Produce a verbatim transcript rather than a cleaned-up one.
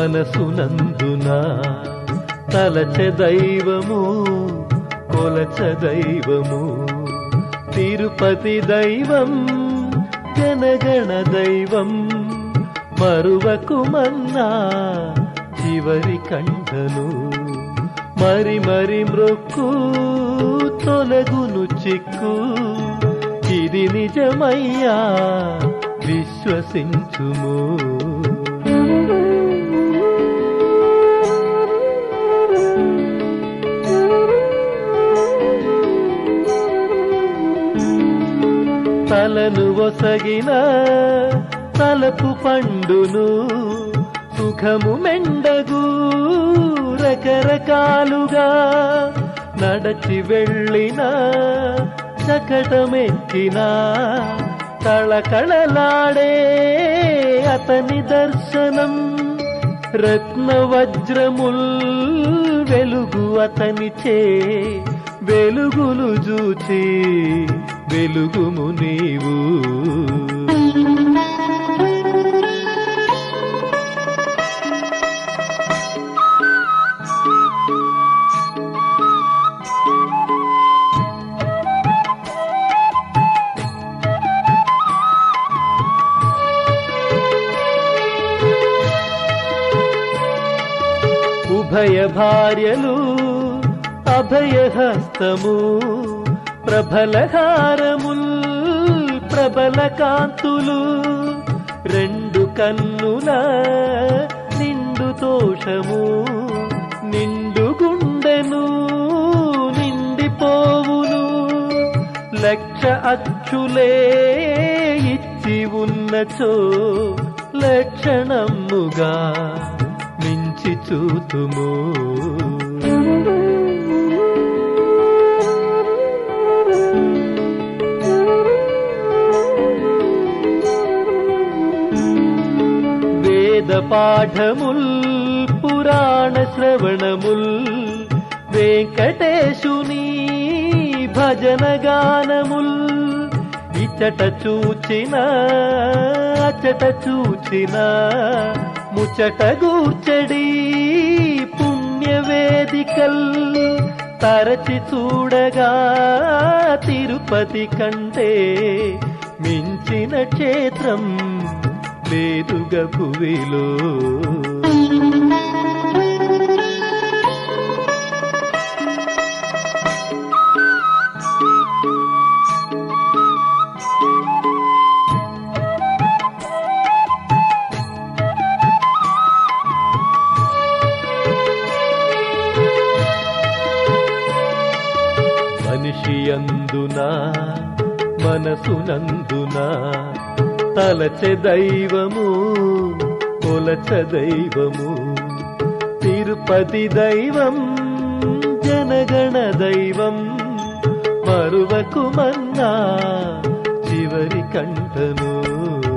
మనసునందున తలచె దైవము కొలచ దైవము తిరుపతి దైవం జనగణ దైవం మరువకుమన్నా చివరి కంఠను మరి మరి మ్రొక్కు తొలగును చిక్కు ఇది నిజమయ్యా విశ్వసించుము. తలను ఒసగిన తలపు పండును సుఖము మెండగు రకరకాలుగా నడచి వెళ్ళిన చకటమెక్కిన కళకళలాడే అతని దర్శనం రత్న వజ్రముల్ వెలుగు అతనిచే వెలుగులు చూచి వెలుగుము నీవు. ఉభయ భార్యలు అభయహస్తము ప్రబలహారముల్ ప్రబల కాంతులు రెండు కన్నుల నిండు తోషము నిండు గుండెను నిండిపోవును లక్ష అచ్చులే ఇచ్చి ఉన్నచో లక్షణముగా మించి చూతుము. వేద పాఠముల్ పురాణ శ్రవణముల్ వెంకటేశుని భజన గానముల్ ఇచట చూచిన అచట చూచిన ముచట గూర్చడి పుణ్యవేదికల్ తరచి చూడగా తిరుపతి కంటే మించిన క్షేత్రం లేదుగా భువిలో. మనిషి అందునా మనసునందునా తలచె దైవము కొలచ దైవము తిరుపతి దైవం జనగణ దైవం మరువకుమన్నా చివరి కంఠను.